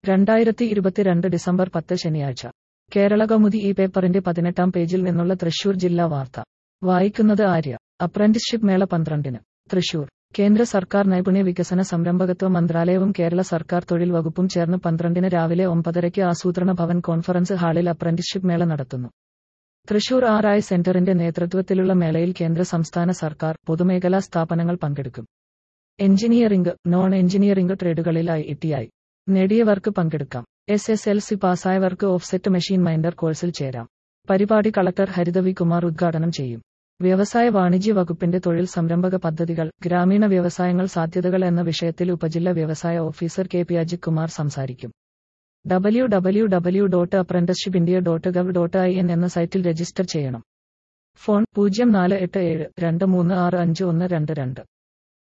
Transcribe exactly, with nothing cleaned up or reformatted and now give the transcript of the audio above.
രണ്ടായിരത്തി ഇരുപത്തിരണ്ട് ഡിസംബർ പത്ത് ശനിയാഴ്ച കേരളകൗമുദി ഈ പേപ്പറിന്റെ പതിനെട്ടാം പേജിൽ നിന്നുള്ള തൃശൂർ ജില്ലാ വാർത്ത വായിക്കുന്നത് ആര്യ. അപ്രന്റീസ്ഷിപ്പ് മേള പന്ത്രണ്ടിന് തൃശൂർ. കേന്ദ്ര സർക്കാർ നൈപുണ്യ വികസന സംരംഭകത്വ മന്ത്രാലയവും കേരള സർക്കാർ തൊഴിൽ വകുപ്പും ചേർന്ന് പന്ത്രണ്ടിന് രാവിലെ ഒമ്പതരയ്ക്ക് ആസൂത്രണ ഭവൻ കോൺഫറൻസ് ഹാളിൽ അപ്രന്റീസ്ഷിപ്പ് മേള നടത്തുന്നു. തൃശൂർ ആർ ഐ സെന്ററിന്റെ നേതൃത്വത്തിലുള്ള മേളയിൽ കേന്ദ്ര സംസ്ഥാന സർക്കാർ, പൊതുമേഖലാ സ്ഥാപനങ്ങൾ പങ്കെടുക്കും. എഞ്ചിനീയറിംഗ്, നോൺ എഞ്ചിനീയറിംഗ് ട്രേഡുകളിൽ ഐ ടി ഐ നേടിയവർക്ക് പങ്കെടുക്കാം. എസ് എസ് എൽ സി പാസ്സായവർക്ക് ഓഫ്സെറ്റ് മെഷീൻ മൈൻഡർ കോഴ്സിൽ ചേരാം. പരിപാടി കളക്ടർ ഹരിത വി കുമാർ ഉദ്ഘാടനം ചെയ്യും. വ്യവസായ വാണിജ്യ വകുപ്പിന്റെ തൊഴിൽ സംരംഭക പദ്ധതികൾ, ഗ്രാമീണ വ്യവസായങ്ങൾ സാധ്യതകൾ എന്ന വിഷയത്തിൽ ഉപജില്ല വ്യവസായ officer K P Ajith Kumar സംസാരിക്കും. W W W dot apprenticeship India dot gov dot I N എന്ന സൈറ്റിൽ രജിസ്റ്റർ ചെയ്യണം. ഫോൺ പൂജ്യം നാല് എട്ട് ഏഴ് രണ്ട് മൂന്ന് ആറ് അഞ്ച് ഒന്ന് രണ്ട് രണ്ട്.